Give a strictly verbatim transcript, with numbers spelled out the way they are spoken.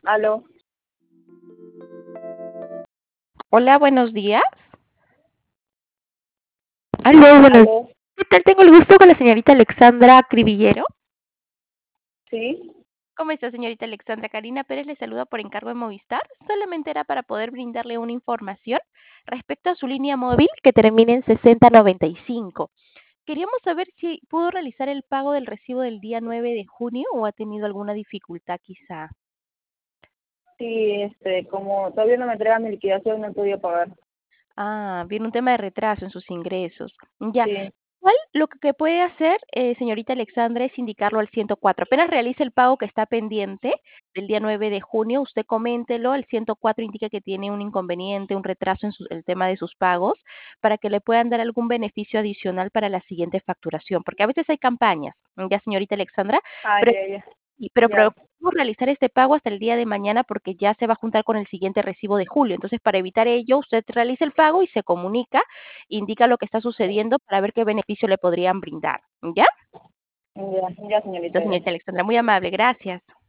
Aló, Hola, buenos días. Aló, buenos aló, ¿Qué tal? Tengo el gusto con la señorita Alexandra Cribillero. sí, ¿Cómo está, señorita Alexandra? Karina Pérez le saluda por encargo de Movistar. Solamente era para poder brindarle una información respecto a su línea móvil que termina en sesenta noventa y cinco. Queríamos saber si pudo realizar el pago del recibo del día nueve de junio o ha tenido alguna dificultad quizá. sí, este, como todavía no me entregan mi liquidación, no he podido pagar. Ah, viene un tema de retraso en sus ingresos. Ya. Sí, Igual lo que que puede hacer, eh, señorita Alexandra, es indicarlo al ciento cuatro. Apenas realice el pago que está pendiente del día nueve de junio, usted coméntelo, al ciento cuatro indica que tiene un inconveniente, un retraso en su- el tema de sus pagos, para que le puedan dar algún beneficio adicional para la siguiente facturación, porque a veces hay campañas, ya, señorita Alexandra, ah, pero ya, ya, y pero ya, procuremos realizar este pago hasta el día de mañana porque ya se va a juntar con el siguiente recibo de julio. Entonces, para evitar ello, usted realiza el pago y se comunica, indica lo que está sucediendo para ver qué beneficio le podrían brindar. ¿Ya? ya, ya, señorita, Entonces, ya. señorita Alexandra, muy amable, gracias.